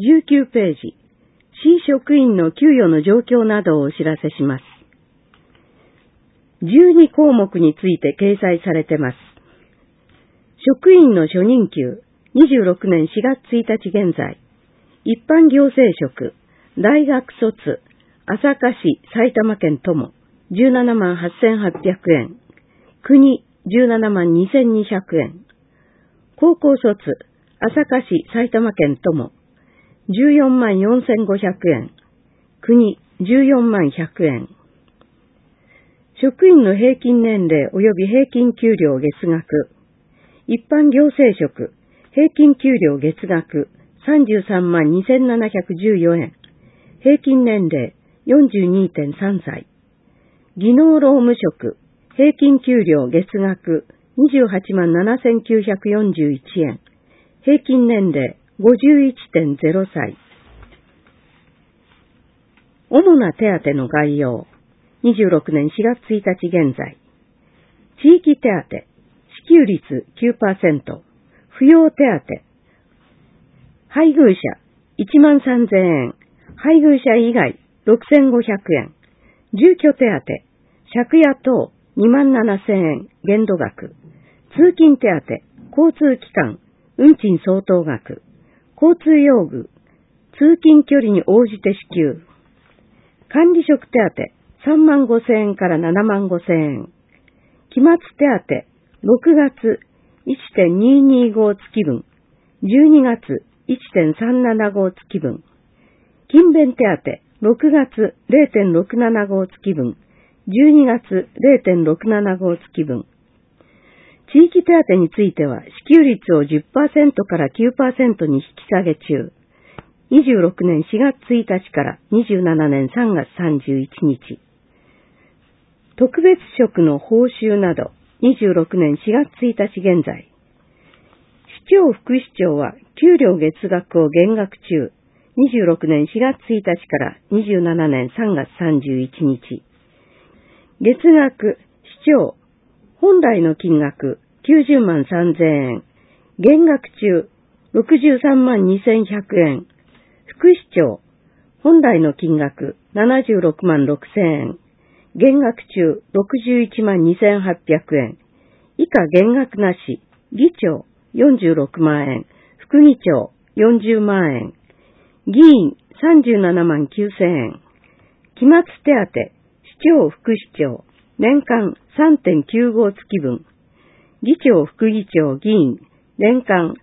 19ページ、市職員の給与の状況などをお知らせします。12項目について掲載されてます。職員の初任給、26年4月1日現在、一般行政職、大学卒、朝霞市、埼玉県とも、17万8800円、国、17万2200円、高校卒、朝霞市、埼玉県とも、14万4500円、国、14万100円。職員の平均年齢及び平均給料月額、一般行政職、平均給料月額33万2714円、平均年齢 42.3 歳。技能労務職、平均給料月額28万7941円、平均年齢 51.0 歳。主な手当の概要。26年4月1日現在。地域手当、支給率 9%、扶養手当、配偶者13,000円、配偶者以外6,500円、住居手当、借家等27,000円限度額、通勤手当、交通機関、運賃相当額、交通用具、通勤距離に応じて支給、管理職手当、35,000円から75,000円、期末手当、6月 1.225 月分、12月 1.375 月分、勤勉手当、6月 0.675 月分、12月 0.675 月分。地域手当については、支給率を 10% から 9% に引き下げ中。26年4月1日から27年3月31日。特別職の報酬など、26年4月1日現在。市長副市長は給料月額を減額中。26年4月1日から27年3月31日。月額、市長、本来の金額90万3000円、減額中63万2100円。副市長、本来の金額76万6000円、減額中61万2800円。以下減額なし、議長46万円、副議長40万円、議員37万9000円。期末手当、市長副市長、年間 3.95 月分。議長副議長議員、年間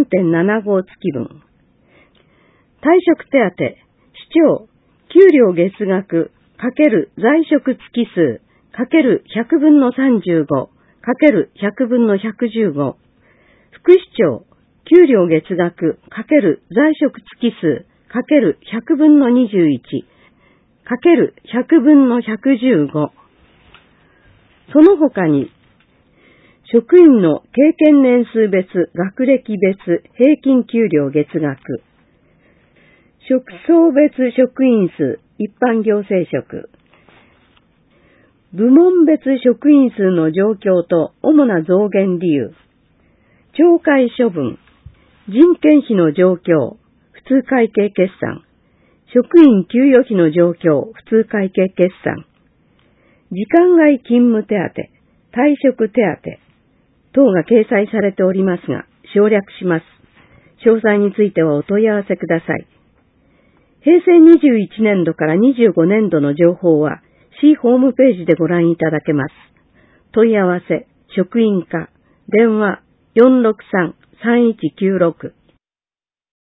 3.75 月分。退職手当、市長、給料月額、かける在職月数、かける100分の35、かける100分の115。副市長、給料月額、かける在職月数、かける100分の21、かける100分の115。その他に、職員の経験年数別、学歴別、平均給料月額、職層別職員数、一般行政職、部門別職員数の状況と主な増減理由、懲戒処分、人件費の状況、普通会計決算、職員給与費の状況、普通会計決算、時間外勤務手当、退職手当等が掲載されておりますが、省略します。詳細についてはお問い合わせください。平成21年度から25年度の情報は、市ホームページでご覧いただけます。問い合わせ、職員課、電話463-3196